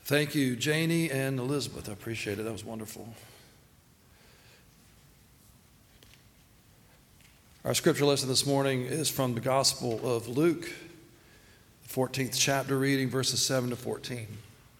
Thank you, Janie and Elizabeth. I appreciate it. That was wonderful. Our scripture lesson this morning is from the Gospel of Luke, the 14th chapter, reading verses 7 to 14.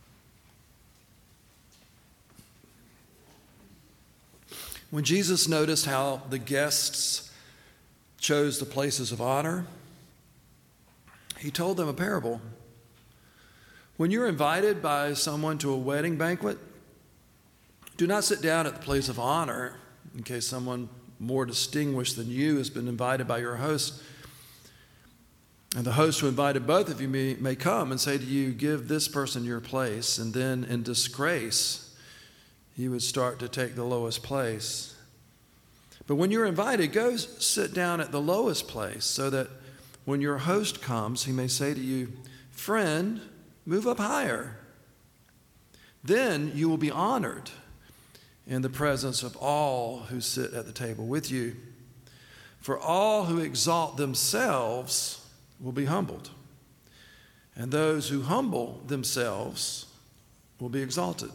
When Jesus noticed how the guests chose the places of honor, he told them a parable. When you're invited by someone to a wedding banquet, do not sit down at the place of honor in case someone more distinguished than you has been invited by your host. And the host who invited both of you may come and say to you, give this person your place. And then in disgrace, you would start to take the lowest place. But when you're invited, go sit down at the lowest place so that when your host comes, he may say to you, friend, move up higher. Then you will be honored in the presence of all who sit at the table with you. For all who exalt themselves will be humbled, and those who humble themselves will be exalted.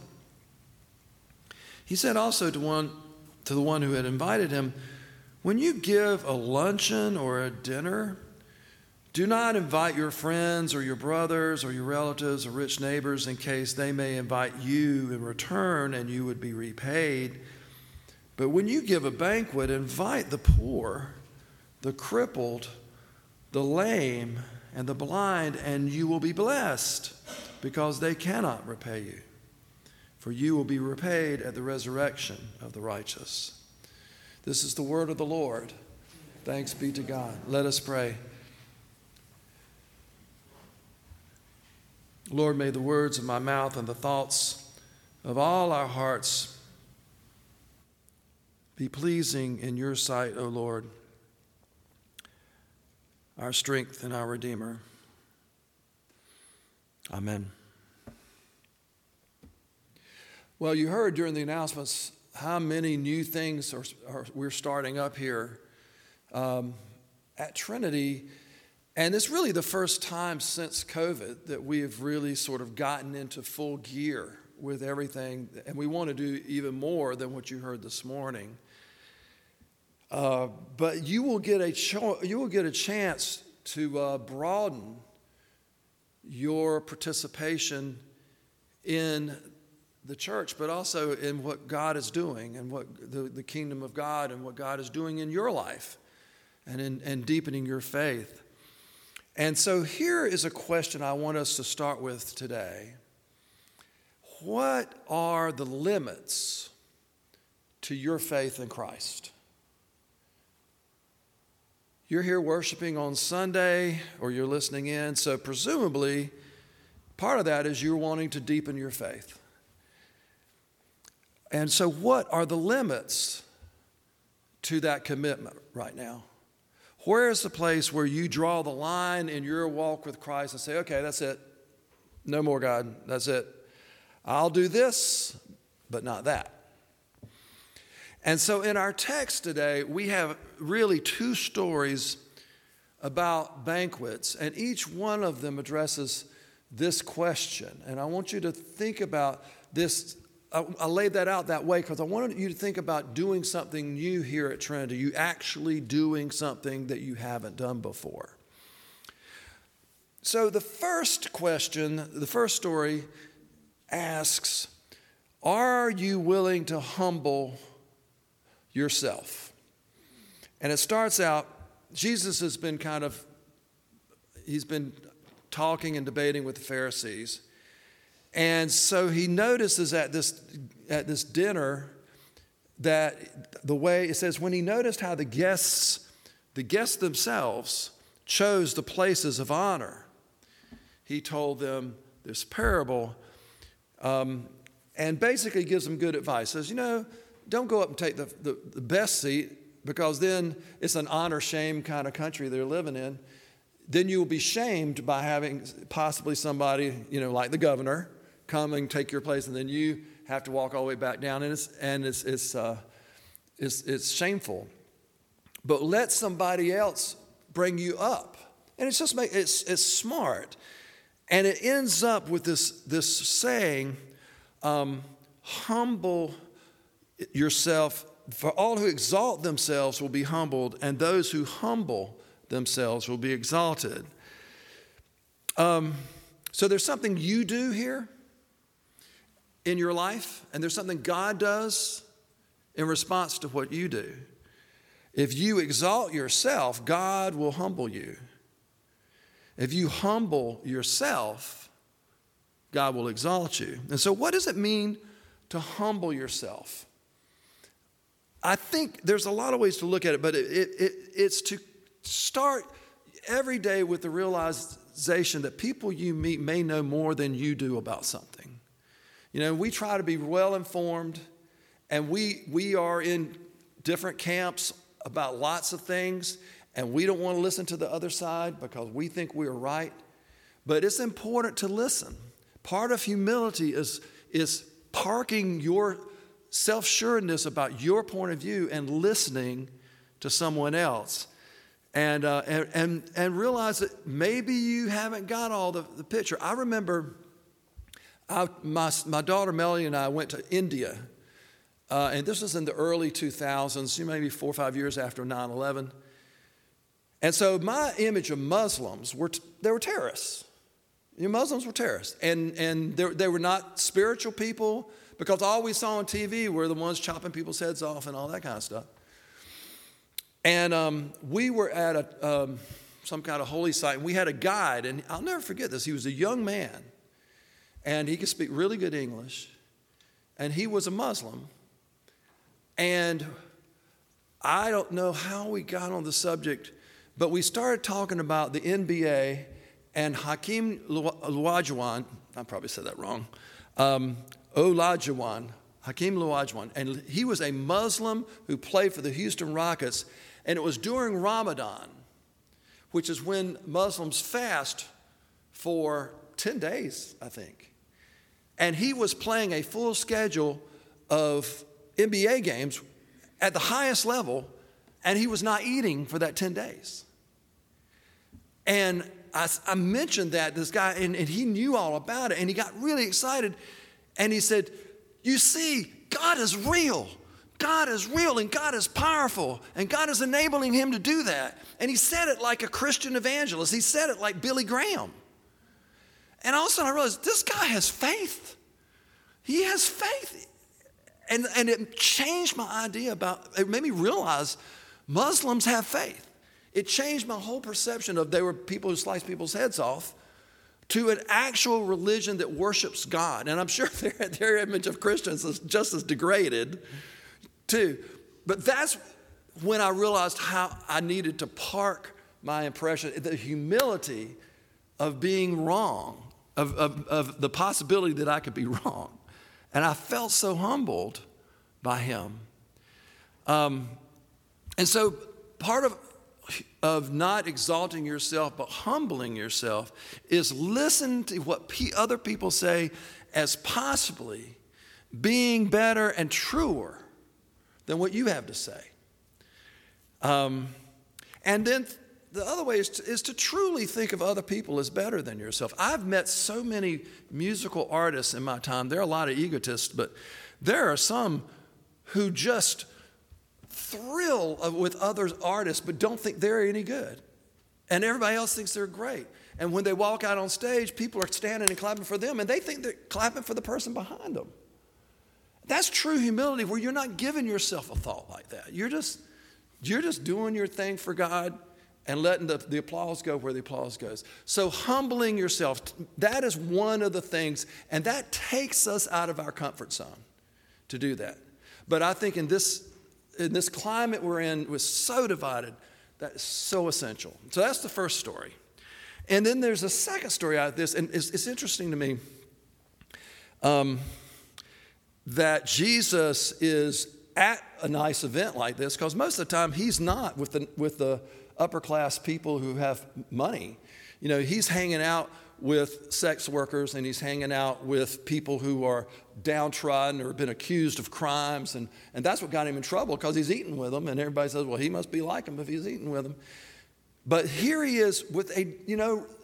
He said also to the one who had invited him, when you give a luncheon or a dinner, do not invite your friends or your brothers or your relatives or rich neighbors in case they may invite you in return and you would be repaid. But when you give a banquet, invite the poor, the crippled, the lame, and the blind, and you will be blessed because they cannot repay you. For you will be repaid at the resurrection of the righteous. This is the word of the Lord. Thanks be to God. Let us pray. Lord, may the words of my mouth and the thoughts of all our hearts be pleasing in your sight, O Lord, our strength and our Redeemer. Amen. Well, you heard during the announcements how many new things we're starting up here at Trinity. And it's really the first time since COVID that we have really sort of gotten into full gear with everything. And we want to do even more than what you heard this morning. But you will get a chance to broaden your participation in the church, but also in what God is doing and what the kingdom of God and what God is doing in your life and in deepening your faith. And so here is a question I want us to start with today. What are the limits to your faith in Christ? You're here worshiping on Sunday or you're listening in, so presumably part of that is you're wanting to deepen your faith. And so what are the limits to that commitment right now? Where is the place where you draw the line in your walk with Christ and say, okay, that's it. No more, God. That's it. I'll do this, but not that. And so in our text today, we have really two stories about banquets, and each one of them addresses this question. And I want you to think about this. I laid that out that way because I wanted you to think about doing something new here at Trinity, you actually doing something that you haven't done before. So the first question, the first story asks, are you willing to humble yourself? And it starts out, Jesus has been he's been talking and debating with the Pharisees. And so he notices at this dinner that the way it says, when he noticed how the guests themselves chose the places of honor, he told them this parable and basically gives them good advice. Says, don't go up and take the best seat because then it's an honor-shame kind of country they're living in. Then you will be shamed by having possibly somebody, like the governor, come and take your place, and then you have to walk all the way back down, and it's shameful. But let somebody else bring you up, and it's smart. And it ends up with this saying, humble yourself, for all who exalt themselves will be humbled, and those who humble themselves will be exalted. So there's something you do here in your life, and there's something God does in response to what you do. If you exalt yourself, God will humble you. If you humble yourself, God will exalt you. And so what does it mean to humble yourself? I think there's a lot of ways to look at it, but it's to start every day with the realization that people you meet may know more than you do about something. You know, we try to be well informed, and we are in different camps about lots of things, and we don't want to listen to the other side because we think we're right. But it's important to listen. Part of humility is parking your self-assuredness about your point of view and listening to someone else. And realize that maybe you haven't got all the picture. I remember my daughter Melanie and I went to India, and this was in the early 2000s, maybe 4 or 5 years after 9/11. And so my image of Muslims they were terrorists. You know, Muslims were terrorists, and they were not spiritual people, because all we saw on TV were the ones chopping people's heads off and all that kind of stuff. And we were at some kind of holy site, and we had a guide, and I'll never forget this. He was a young man, and he could speak really good English, and he was a Muslim. And I don't know how we got on the subject, but we started talking about the NBA and Hakeem Olajuwon. I probably said that wrong. Hakeem Olajuwon, and he was a Muslim who played for the Houston Rockets, and it was during Ramadan, which is when Muslims fast for 10 days, I think. And he was playing a full schedule of NBA games at the highest level, and he was not eating for that 10 days. And I mentioned that, this guy, and he knew all about it, and he got really excited, and he said, you see, God is real. God is real, and God is powerful, and God is enabling him to do that. And he said it like a Christian evangelist. He said it like Billy Graham. And all of a sudden I realized this guy has faith. He has faith. And it changed my idea it made me realize Muslims have faith. It changed my whole perception of they were people who sliced people's heads off to an actual religion that worships God. And I'm sure their image of Christians is just as degraded too. But that's when I realized how I needed to park my impression, the humility of being wrong, of the possibility that I could be wrong. And I felt so humbled by him. And so part of not exalting yourself but humbling yourself is listen to what other people say as possibly being better and truer than what you have to say. And then the other way is to truly think of other people as better than yourself. I've met so many musical artists in my time. There are a lot of egotists, but there are some who just thrill with other artists but don't think they're any good. And everybody else thinks they're great. And when they walk out on stage, people are standing and clapping for them, and they think they're clapping for the person behind them. That's true humility, where you're not giving yourself a thought like that. You're just doing your thing for God and letting the applause go where the applause goes. So humbling yourself, that is one of the things, and that takes us out of our comfort zone to do that. But I think in this climate we're in, we're so divided, that is so essential. So that's the first story. And then there's a second story out of this, and it's interesting to me that Jesus is at a nice event like this, because most of the time he's not with the upper class people who have money. You know, he's hanging out with sex workers, and he's hanging out with people who are downtrodden or have been accused of crimes, and that's what got him in trouble, because he's eating with them, and everybody says, well, he must be like him if he's eating with them. But here he is with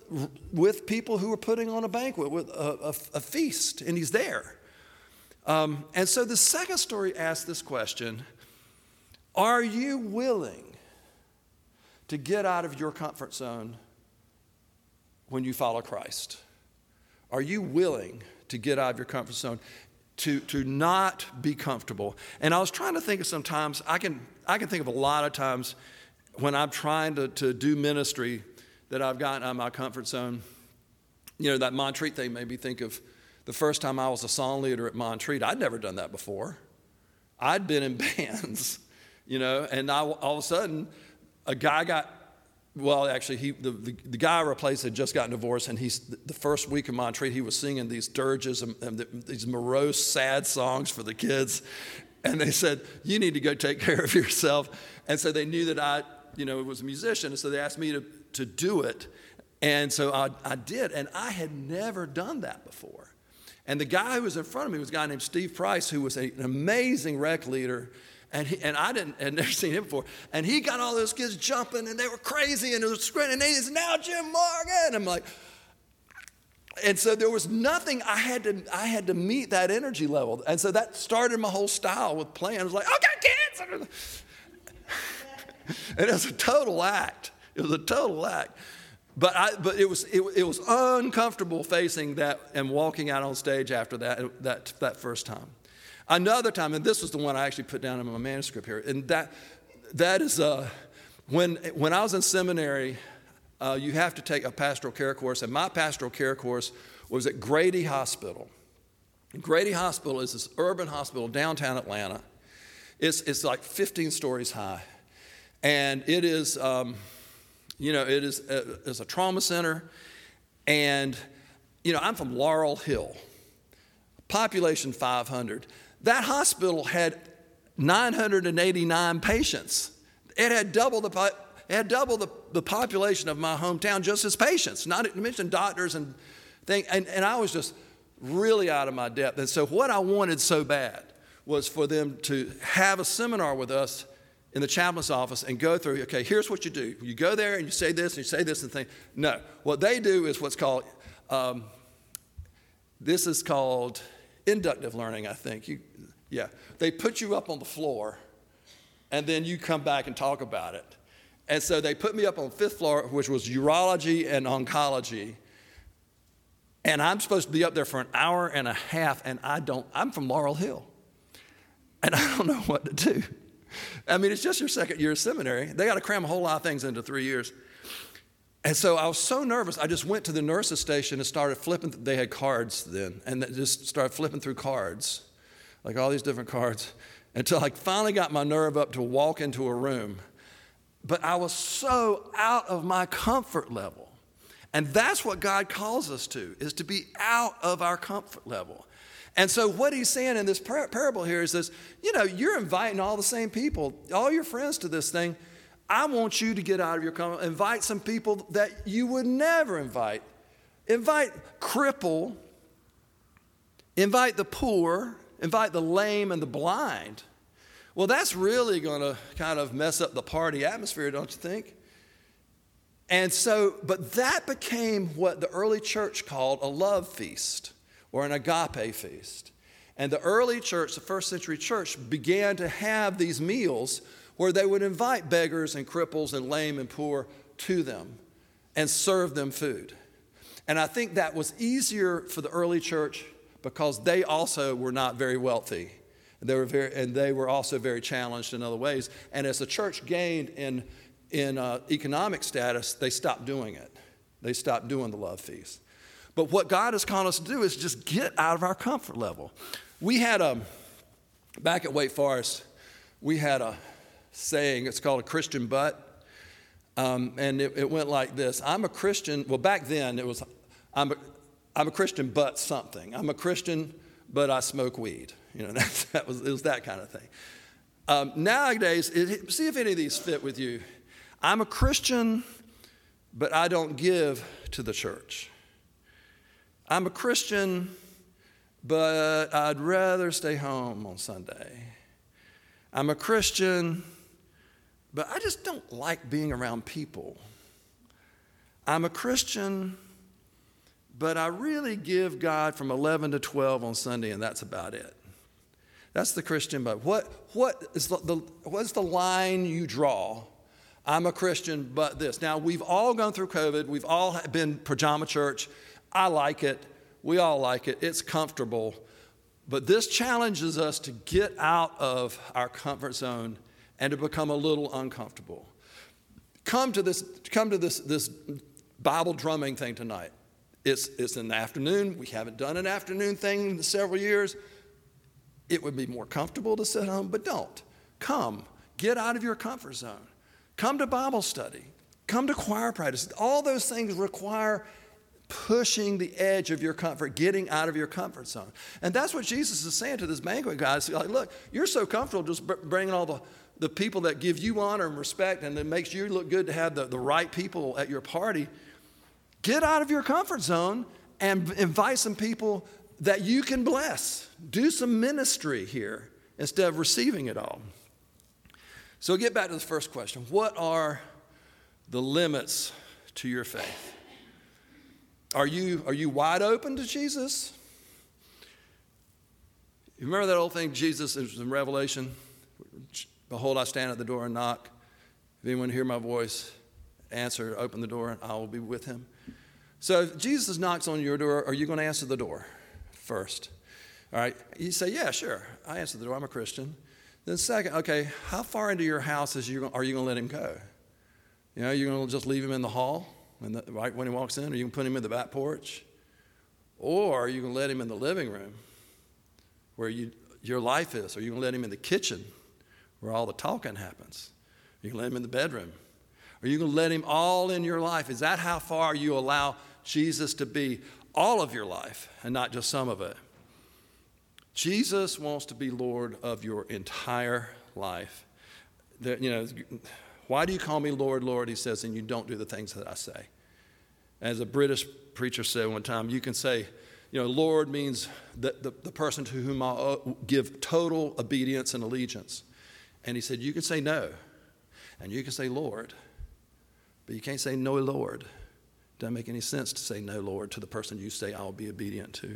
with people who are putting on a banquet, with a feast, and he's there. And so the second story asks this question: are you willing to get out of your comfort zone when you follow Christ? Are you willing to get out of your comfort zone, to not be comfortable? And I was trying to think of some times, I can think of a lot of times when I'm trying to do ministry that I've gotten out of my comfort zone. You know, that Montreat thing made me think of the first time I was a song leader at Montreat. I'd never done that before. I'd been in bands, you know, and all of a sudden a guy got, well, actually, the guy I replaced had just gotten divorced, and the first week in Montreat, he was singing these dirges and these morose, sad songs for the kids. And they said, you need to go take care of yourself. And so they knew that I, was a musician, and so they asked me to do it. And so I did, and I had never done that before. And the guy who was in front of me was a guy named Steve Price, who was an amazing rec leader. And had never seen him before. And he got all those kids jumping, and they were crazy, and it was great. And he said, now Jim Morgan. I'm like, and so there was nothing, I had to meet that energy level. And so that started my whole style with playing. I was like, okay, kids. And it was a total act. It was a total act. But it was uncomfortable facing that and walking out on stage after that first time. Another time, and this was the one I actually put down in my manuscript here, and that is when I was in seminary, you have to take a pastoral care course, and my pastoral care course was at Grady Hospital. Grady Hospital is this urban hospital downtown Atlanta. It's like 15 stories high, and it is, it's a trauma center, and I'm from Laurel Hill, population 500. That hospital had 989 patients. It had double the population of my hometown just as patients, not to mention doctors and things. And I was just really out of my depth. And so what I wanted so bad was for them to have a seminar with us in the chaplain's office and go through, okay, here's what you do. You go there and you say this and you say this and think. No, what they do is what's called, this is called inductive learning, I think. They put you up on the floor, and then you come back and talk about it. And so they put me up on the 5th floor, which was urology and oncology. And I'm supposed to be up there for an hour and a half, and I'm from Laurel Hill. And I don't know what to do. I mean, it's just your second year of seminary. They got to cram a whole lot of things into 3 years. And so I was so nervous, I just went to the nurse's station and started flipping. They had cards then, and just started flipping through cards, like all these different cards, until I finally got my nerve up to walk into a room. But I was so out of my comfort level. And that's what God calls us to, is to be out of our comfort level. And so what he's saying in this parable here is this, you're inviting all the same people, all your friends to this thing. I want you to get out of your comfort, invite some people that you would never invite. Invite cripple, invite the poor, invite the lame and the blind. Well, that's really going to kind of mess up the party atmosphere, don't you think? And so, but that became what the early church called a love feast or an agape feast. And the early church, the first century church, began to have these meals where they would invite beggars and cripples and lame and poor to them and serve them food. And I think that was easier for the early church because they also were not very wealthy. They were also very challenged in other ways. And as the church gained in economic status, they stopped doing it. They stopped doing the love feast. But what God has called us to do is just get out of our comfort level. We had back at Wake Forest, we had a saying, it's called a Christian but, and it went like this. I'm a Christian, well back then it was, I'm a Christian but something. I'm a Christian but I smoke weed. It was that kind of thing. Nowadays, see if any of these fit with you. I'm a Christian but I don't give to the church. I'm a Christian but I'd rather stay home on Sunday. I'm a Christian but I just don't like being around people. I'm a Christian, but I really give God from 11 to 12 on Sunday, and that's about it. That's the Christian, but what's the line you draw? I'm a Christian, but this. Now, we've all gone through COVID. We've all been pajama church. I like it. We all like it. It's comfortable. But this challenges us to get out of our comfort zone and to become a little uncomfortable. Come to this Bible drumming thing tonight. It's in the afternoon. We haven't done an afternoon thing in several years. It would be more comfortable to sit home, but don't. Come. Get out of your comfort zone. Come to Bible study. Come to choir practice. All those things require pushing the edge of your comfort, getting out of your comfort zone. And that's what Jesus is saying to this banquet guys. Like, look, you're so comfortable just bringing all the people that give you honor and respect, and it makes you look good to have the right people at your party. Get out of your comfort zone and invite some people that you can bless. Do some ministry here instead of receiving it all. So get back to the first question. What are the limits to your faith? Are you wide open to Jesus? You remember that old thing Jesus is in Revelation? Behold, I stand at the door and knock. If anyone hear my voice, answer, open the door, and I will be with him. So if Jesus knocks on your door, are you going to answer the door first? All right. You say, yeah, sure. I answer the door. I'm a Christian. Then second, okay, how far into your house are you going to let him go? You know, you're going to just leave him in the hall right when he walks in, or you can put him in the back porch? Or you can let him in the living room where your life is, or you can let him in the kitchen where all the talking happens. You can let him in the bedroom. Or you can let him all in your life. Is that how far you allow Jesus to be all of your life and not just some of it? Jesus wants to be Lord of your entire life. Why do you call me Lord, Lord, he says, and you don't do the things that I say? As a British preacher said one time, you can say, Lord means the person to whom I'll give total obedience and allegiance. And he said, you can say no, and you can say Lord, but you can't say no, Lord. It doesn't make any sense to say no, Lord, to the person you say I'll be obedient to.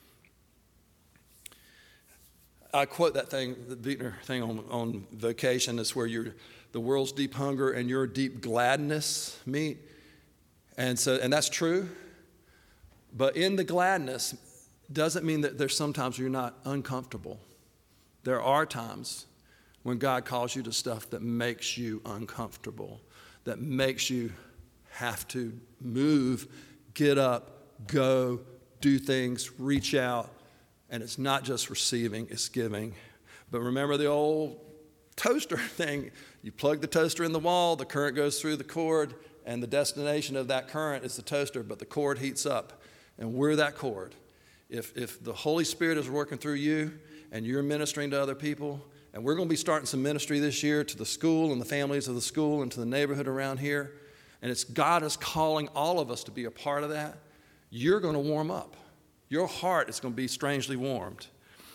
I quote that thing, the Buechner thing on vocation. It's where the world's deep hunger and your deep gladness meet. And that's true. But in the gladness doesn't mean that there's sometimes you're not uncomfortable. There are times when God calls you to stuff that makes you uncomfortable, that makes you have to move, get up, go, do things, reach out. And it's not just receiving, it's giving. But remember the old toaster thing. You plug the toaster in the wall, the current goes through the cord, and the destination of that current is the toaster, but the cord heats up. And we're that cord. If the Holy Spirit is working through you and you're ministering to other people, and we're going to be starting some ministry this year to the school and the families of the school and to the neighborhood around here, and it's God is calling all of us to be a part of that, you're going to warm up. Your heart is going to be strangely warmed.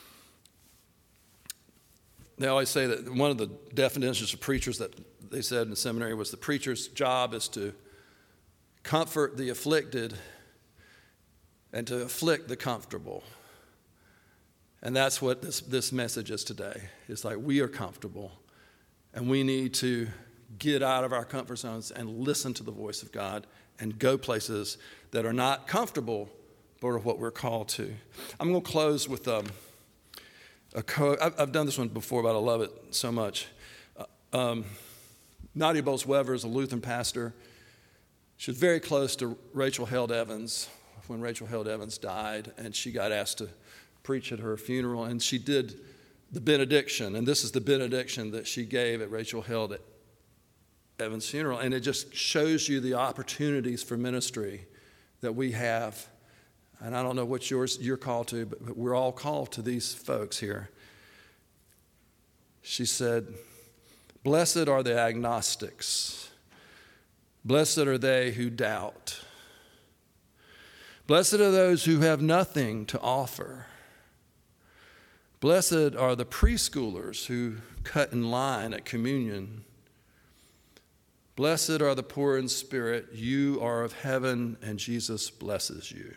They always say that one of the definitions of preachers that they said in the seminary was the preacher's job is to comfort the afflicted and to afflict the comfortable. And that's what this message is today. It's like we are comfortable and we need to get out of our comfort zones and listen to the voice of God and go places that are not comfortable but are what we're called to. I'm going to close with a quote. I've done this one before, but I love it so much. Nadia Bolz-Weber is a Lutheran pastor. She was very close to Rachel Held Evans when Rachel Held Evans died, and she got asked to preach at her funeral, and she did the benediction, and this is the benediction that she gave at Rachel Held Evans' funeral, and it just shows you the opportunities for ministry that we have. And I don't know what you're called to, but we're all called to these folks here. She said, "Blessed are the agnostics. Blessed are they who doubt. Blessed are those who have nothing to offer. Blessed are the preschoolers who cut in line at communion. Blessed are the poor in spirit. You are of heaven, and Jesus blesses you.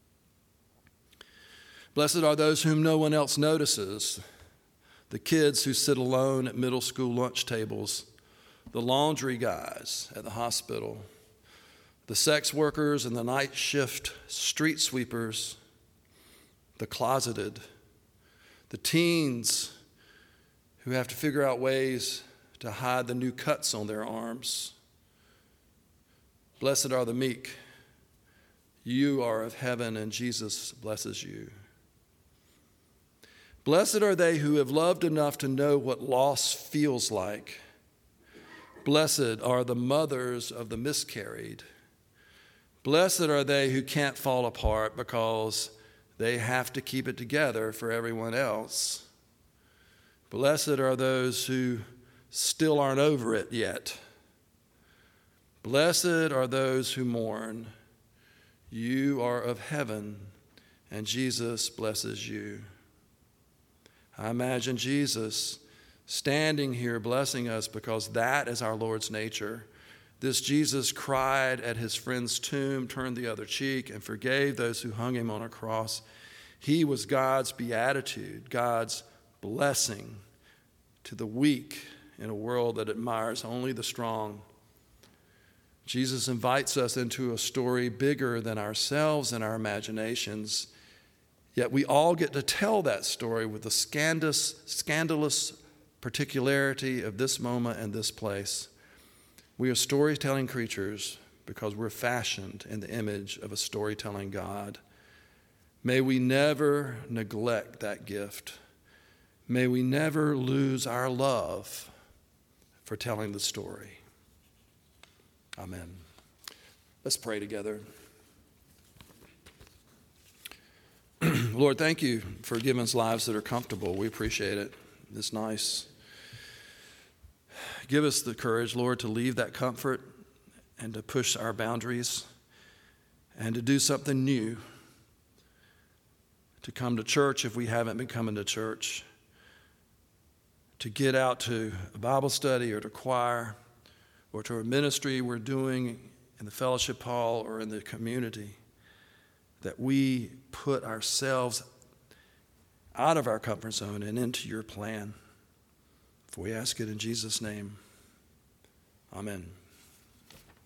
Blessed are those whom no one else notices, the kids who sit alone at middle school lunch tables, the laundry guys at the hospital, the sex workers and the night shift street sweepers, the closeted, the teens who have to figure out ways to hide the new cuts on their arms. Blessed are the meek. You are of heaven, and Jesus blesses you. Blessed are they who have loved enough to know what loss feels like. Blessed are the mothers of the miscarried. Blessed are they who can't fall apart because they have to keep it together for everyone else. Blessed are those who still aren't over it yet. Blessed are those who mourn. You are of heaven, and Jesus blesses you. I imagine Jesus standing here blessing us because that is our Lord's nature. This Jesus cried at his friend's tomb, turned the other cheek, and forgave those who hung him on a cross. He was God's beatitude, God's blessing to the weak in a world that admires only the strong. Jesus invites us into a story bigger than ourselves and our imaginations. Yet we all get to tell that story with the scandalous particularity of this moment and this place. We are storytelling creatures because we're fashioned in the image of a storytelling God. May we never neglect that gift. May we never lose our love for telling the story. Amen. Let's pray together. Lord, thank you for giving us lives that are comfortable. We appreciate it. It's nice. Give us the courage, Lord, to leave that comfort and to push our boundaries and to do something new, to come to church if we haven't been coming to church, to get out to a Bible study or to choir or to a ministry we're doing in the fellowship hall or in the community, that we put ourselves out of our comfort zone and into your plan. For we ask it in Jesus' name. Amen.